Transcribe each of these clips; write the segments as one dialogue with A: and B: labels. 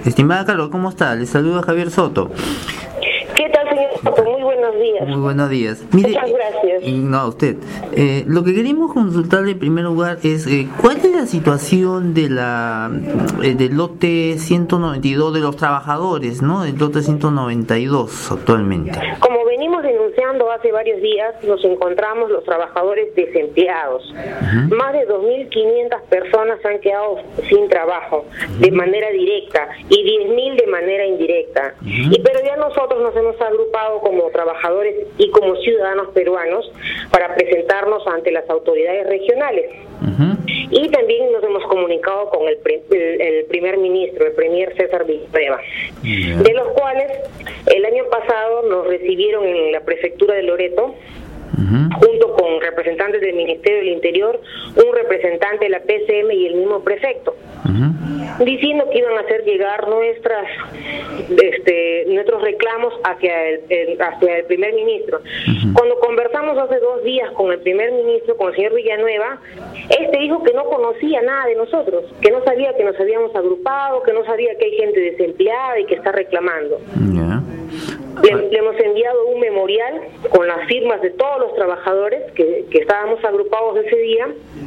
A: Estimada Carlos, ¿cómo está? Le saluda Javier Soto.
B: ¿Qué tal, señor Soto? Muy buenos días.
A: Muy buenos días. Mire,
B: muchas gracias.
A: No, a usted. Lo que queremos consultarle en primer lugar es ¿cuál es la situación de del lote 192 de los trabajadores, ¿no? El lote 192 actualmente.
B: Como venimos denunciando hace varios días, nos encontramos los trabajadores desempleados. Uh-huh. Más de 2.500 personas se han quedado sin trabajo de manera directa y 10.000 de manera indirecta. Uh-huh. Pero ya nosotros nos hemos agrupado como trabajadores y como ciudadanos peruanos para presentarnos ante las autoridades regionales. Uh-huh. Y también nos hemos comunicado con el primer ministro, el premier César Villanueva, yeah, de los cuales el año pasado nos recibieron en la prefectura de Loreto, uh-huh, junto con representantes del Ministerio del Interior, un representante de la PCM y el mismo prefecto, uh-huh, diciendo que iban a hacer llegar nuestros reclamos hacia el primer ministro. Uh-huh. Cuando conversamos hace 2 días con el primer ministro, con el señor Villanueva, dijo que no conocía nada de nosotros, que no sabía que nos habíamos agrupado, que no sabía que hay gente desempleada y que está reclamando. Yeah. Le hemos enviado un memorial con las firmas de todos los trabajadores que estábamos agrupados ese día,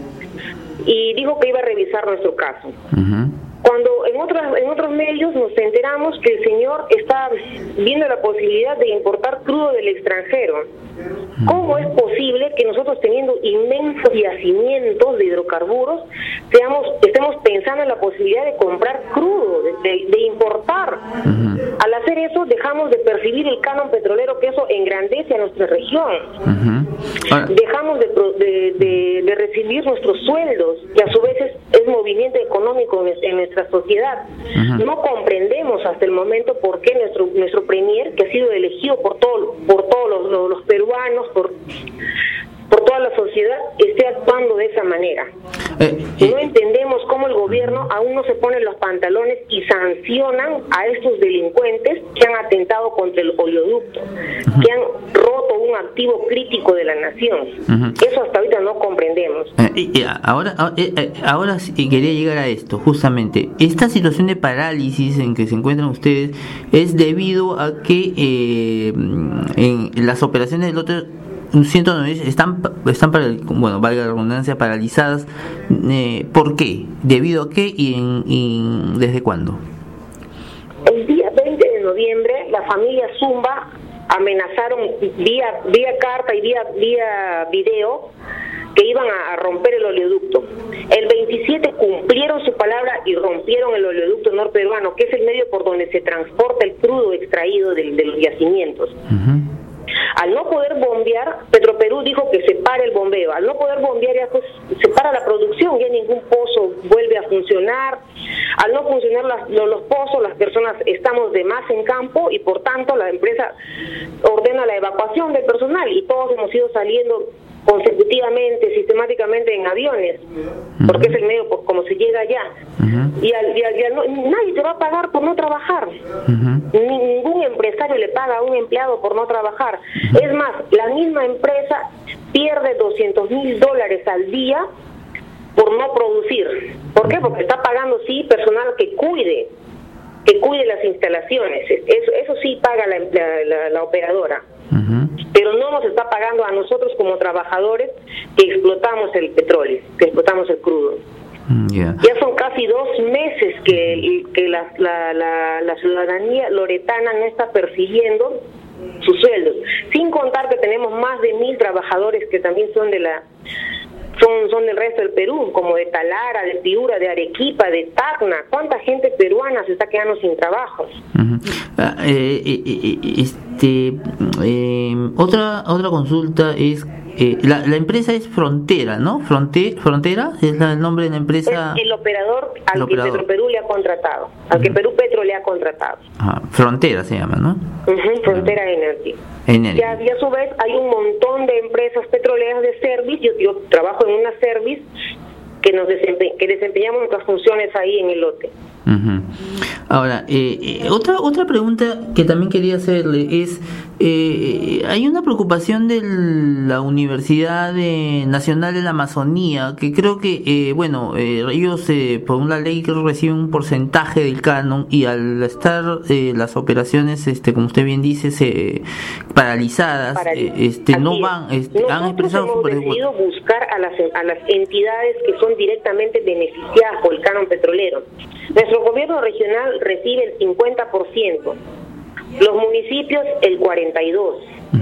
B: y dijo que iba a revisar nuestro caso. Uh-huh. Cuando en otros medios nos enteramos que el señor está viendo la posibilidad de importar crudo del extranjero. ¿Cómo es posible que nosotros, teniendo inmensos yacimientos de hidrocarburos, estemos pensando en la posibilidad de comprar crudo, de importar? Uh-huh. Al hacer eso, dejamos de percibir el canon petrolero, que eso engrandece a nuestra región. Uh-huh. Dejamos de recibir nuestros sueldos, que a su vez es movimiento económico en nuestra sociedad. Uh-huh. No comprendemos hasta el momento por qué nuestro premier, que ha sido elegido por todos los peruanos, por toda la sociedad, esté actuando de esa manera. No entendemos cómo el gobierno aún no se pone los pantalones y sancionan a estos delincuentes que han atentado contra el oleoducto, uh-huh, que han roto un activo crítico de la nación. Uh-huh. Eso hasta ahorita no comprendemos.
A: Ahora sí quería llegar a esto, justamente. Esta situación de parálisis en que se encuentran ustedes es debido a que en las operaciones del lote 190 están valga la redundancia, paralizadas. ¿Por qué? ¿Debido a qué y desde cuándo?
B: El día 20 de noviembre la familia Zumba amenazaron vía carta y vía video que iban a romper el oleoducto. El 27 cumplieron su palabra y rompieron el oleoducto norperuano, que es el medio por donde se transporta el crudo extraído de los yacimientos. Uh-huh. Al no poder bombear, Petroperú dijo que se pare el bombeo. Al no poder bombear, ya pues se para la producción, ya ningún pozo vuelve a funcionar. Al no funcionar los pozos, las personas estamos de más en campo y por tanto la empresa ordena la evacuación del personal y todos hemos ido saliendo consecutivamente, sistemáticamente en aviones, porque es el medio como se llega allá. Uh-huh. Y nadie te va a pagar por no trabajar. Uh-huh. Ningún empresario le paga a un empleado por no trabajar. Uh-huh. Es más, la misma empresa pierde $200,000 al día por no producir. ¿Por qué? Porque está pagando, sí, personal que cuide las instalaciones. Eso sí paga la operadora. Uh-huh. Pero no nos está pagando a nosotros como trabajadores que explotamos el petróleo, que explotamos el crudo. Yeah. Ya son casi 2 meses que la ciudadanía loretana no está persiguiendo sus sueldos, sin contar que tenemos más de 1.000 trabajadores que también son son del resto del Perú, como de Talara, de Piura, de Arequipa, de Tacna. ¿Cuánta gente peruana se está quedando sin trabajo?
A: Uh-huh. Otra consulta es la empresa es Frontera, ¿no? Frontera es el nombre de la empresa.
B: Es el operador al que Petroperú le ha contratado, al que Perú Petro le ha contratado.
A: Frontera se llama, ¿no?
B: Uh-huh, Frontera Energy. Y a su vez hay un montón de empresas petroleras de service. Yo trabajo en una service que desempeñamos nuestras funciones ahí en el lote.
A: Uh-huh. Ahora, otra pregunta que también quería hacerle es, hay una preocupación de la Universidad Nacional de la Amazonía, que creo que, ellos por una ley que reciben un porcentaje del canon, y al estar las operaciones, como usted bien dice, paralizadas, no van, han expresado
B: hemos decidido buscar a las entidades que son directamente beneficiadas por el canon petrolero. Nuestro gobierno regional recibe el 50%, los municipios el 42%.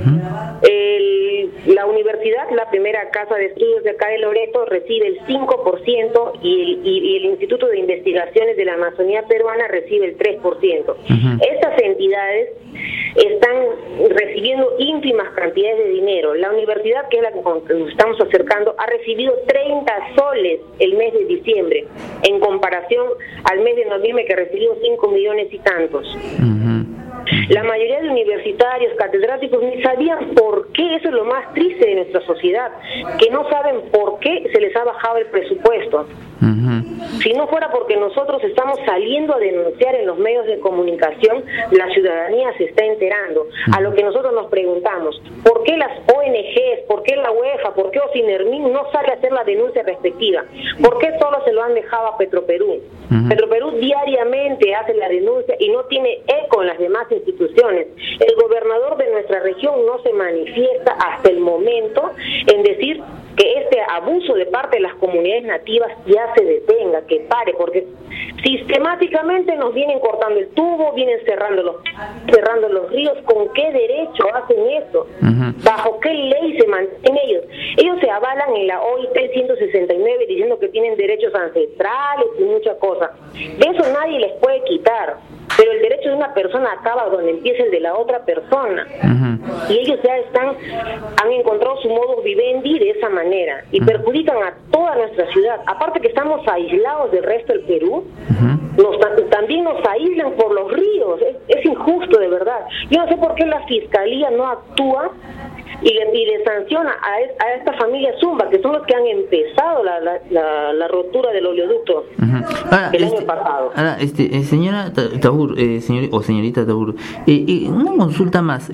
B: La universidad, la primera casa de estudios de acá de Loreto, recibe el 5% y el Instituto de Investigaciones de la Amazonía Peruana recibe el 3%. Estas entidades están recibiendo ínfimas cantidades de dinero. La universidad, que es la que nos estamos acercando, ha recibido 30 soles el mes de diciembre, en comparación al mes de noviembre, que recibió 5 millones y tantos. La mayoría de universitarios, catedráticos, ni sabían por qué. Eso es lo más triste de nuestra sociedad, que no saben por qué se les ha bajado el presupuesto. Si no fuera porque nosotros estamos saliendo a denunciar en los medios de comunicación, la ciudadanía se está enterando. A lo que nosotros nos preguntamos, ¿por qué las ONGs, por qué la UEFA, por qué Ocinermin no sale a hacer la denuncia respectiva? ¿Por qué solo se lo han dejado a Petroperú? Petroperú diariamente hace la denuncia y no tiene eco en las demás instituciones. El gobernador de nuestra región no se manifiesta hasta el momento en decir que este abuso de parte de las comunidades nativas ya se detenga, que pare, porque sistemáticamente nos vienen cortando el tubo, vienen cerrando los ríos. ¿Con qué derecho hacen eso? ¿Bajo qué ley se mantienen ellos? Ellos se avalan en la OIT 169 diciendo que tienen derechos ancestrales y muchas cosas. De eso nadie les puede quitar. Pero el derecho de una persona acaba donde empieza el de la otra persona. Y ellos ya han encontrado su modus vivendi de esa manera y perjudican a toda nuestra ciudad. Aparte que estamos aislados del resto del Perú, también nos aíslan por los ríos. Es injusto, de verdad. Yo no sé por qué la fiscalía no actúa y le sanciona a esta familia Zumba, que son los que han empezado la rotura del oleoducto el año pasado.
A: Ahora, señora Tabur, señorita Tabur, una consulta más.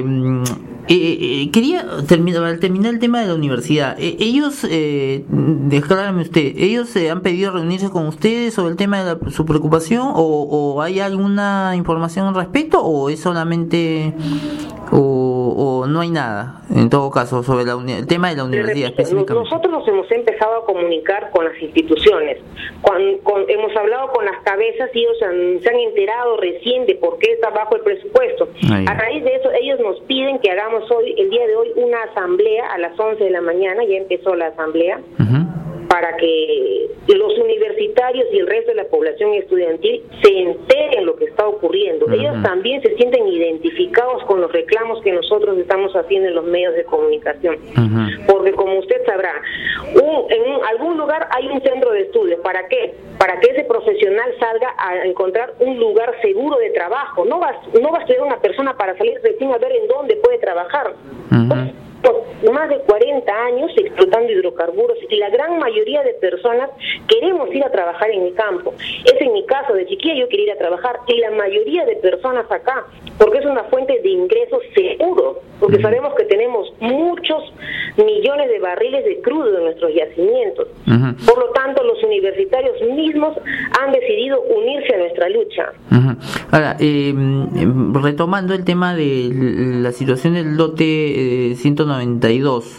A: Quería terminar el tema de la universidad. Ellos, declárame usted, ¿ellos han pedido reunirse con ustedes sobre el tema de su preocupación o hay alguna información al respecto, o es solamente o no hay nada, en todo caso, sobre el tema de la universidad específicamente?
B: Nosotros nos hemos empezado a comunicar con las instituciones, hemos hablado con las cabezas y ellos se han enterado recién de por qué está bajo el presupuesto. A raíz de eso, ellos nos piden que hagamos el día de hoy, una asamblea a las 11 de la mañana, ya empezó la asamblea, para que los universitarios y el resto de la población estudiantil se enteren lo que está ocurriendo. Ellos también se sienten identificados con los reclamos que nosotros estamos haciendo en los medios de comunicación. Porque como usted sabrá, en algún lugar hay un centro de estudios. ¿Para qué? Para que ese profesional salga a encontrar un lugar seguro de trabajo. No va a estudiar una persona para salir recién a ver en dónde puede trabajar. Más de 40 años explotando hidrocarburos y la gran mayoría de personas queremos ir a trabajar en el campo. Es en mi caso, de chiquilla yo quería ir a trabajar, y la mayoría de personas acá, porque es una fuente de ingresos seguro, porque sabemos que tenemos muchos millones de barriles de crudo en nuestros yacimientos. Por lo tanto, los universitarios mismos han decidido unirse a nuestra lucha.
A: Ahora, retomando el tema de la situación del lote 192,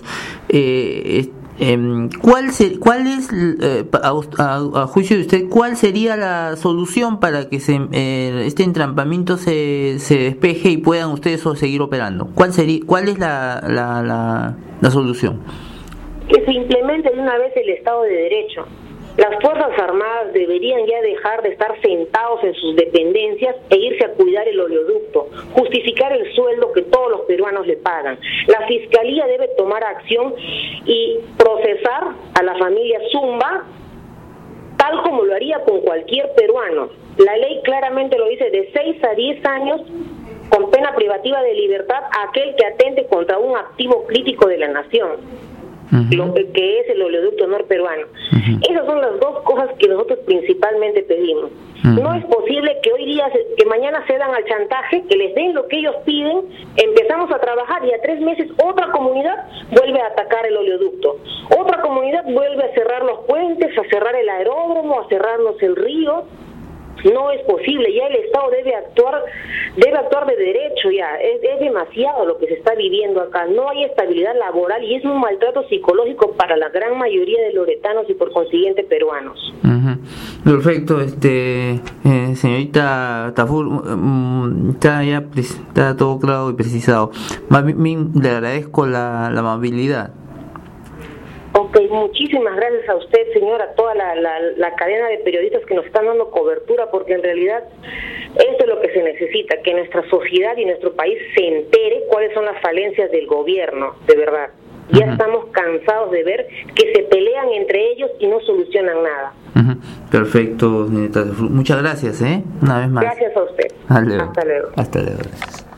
A: ¿cuál es, a juicio de usted, cuál sería la solución para que este entrampamiento se despeje y puedan ustedes seguir operando? ¿Cuál es la solución?
B: Que se implemente de una vez el Estado de Derecho. Las Fuerzas Armadas deberían ya dejar de estar sentados en sus dependencias e irse a cuidar el oleoducto, justificar el sueldo que todos los peruanos le pagan. La Fiscalía debe tomar acción y procesar a la familia Zumba tal como lo haría con cualquier peruano. La ley claramente lo dice, de 6 a 10 años con pena privativa de libertad a aquel que atente contra un activo crítico de la nación. que es el oleoducto norperuano. Esas son las dos cosas que nosotros principalmente pedimos. No es posible que hoy día, que mañana cedan al chantaje, que les den lo que ellos piden, empezamos a trabajar y a 3 meses otra comunidad vuelve a atacar el oleoducto. Otra comunidad vuelve a cerrar los puentes, a cerrar el aeródromo, a cerrarnos el río. No es posible, ya el Estado debe actuar de derecho ya, es demasiado lo que se está viviendo acá, no hay estabilidad laboral y es un maltrato psicológico para la gran mayoría de loretanos y por consiguiente peruanos.
A: Perfecto, señorita Tafur, está todo claro y precisado. Más bien, le agradezco la amabilidad.
B: Ok, muchísimas gracias a usted, señora, a toda la cadena de periodistas que nos están dando cobertura, porque en realidad esto es lo que se necesita, que nuestra sociedad y nuestro país se entere cuáles son las falencias del gobierno, de verdad. Ya estamos cansados de ver que se pelean entre ellos y no solucionan nada.
A: Perfecto, señorita. Muchas gracias, una vez más.
B: Gracias a usted.
A: Hasta luego.
B: Hasta luego.
A: Hasta luego.